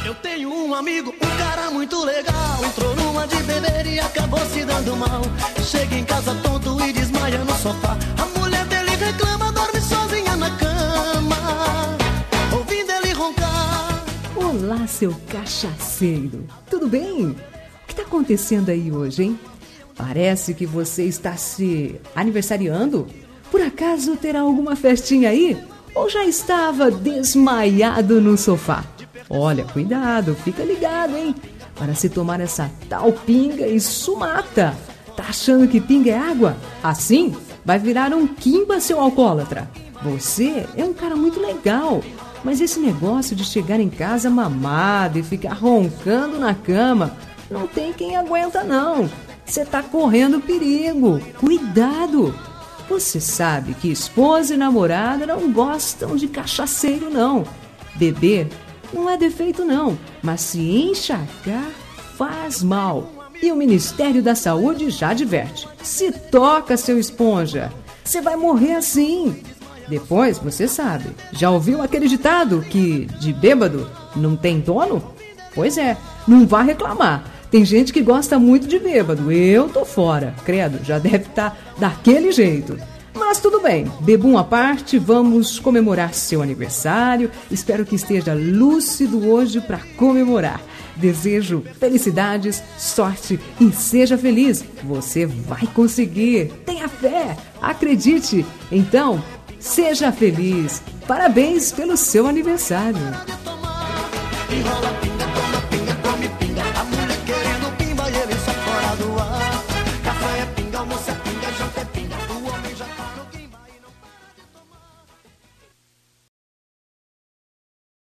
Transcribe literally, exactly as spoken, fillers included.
Eu tenho um amigo, um cara muito legal. Entrou numa de beber e acabou se dando mal. Chega em casa tonto e desmaia no sofá. A mulher dele reclama, dorme sozinha na cama, ouvindo ele roncar. Olá, seu cachaceiro, tudo bem? O que está acontecendo aí hoje, hein? Parece que você está se aniversariando. Por acaso terá alguma festinha aí? Ou já estava desmaiado no sofá? Olha, cuidado, fica ligado, hein? Para se tomar essa tal pinga e sumata. Tá achando que pinga é água? Assim, vai virar um quimba, seu alcoólatra. Você é um cara muito legal, mas esse negócio de chegar em casa mamado e ficar roncando na cama, não tem quem aguenta, não. Você tá correndo perigo. Cuidado! Você sabe que esposa e namorada não gostam de cachaceiro, não. Beber não é defeito, não, mas se encharcar faz mal. E o Ministério da Saúde já adverte. Se toca, seu esponja, você vai morrer assim. Depois, você sabe, já ouviu aquele ditado que de bêbado não tem dono? Pois é, não vá reclamar. Tem gente que gosta muito de bêbado. Eu tô fora, credo, já deve estar daquele jeito. Mas tudo bem, bebum à parte, vamos comemorar seu aniversário. Espero que esteja lúcido hoje para comemorar. Desejo felicidades, sorte e seja feliz. Você vai conseguir, tenha fé, acredite. Então, seja feliz. Parabéns pelo seu aniversário. Enrola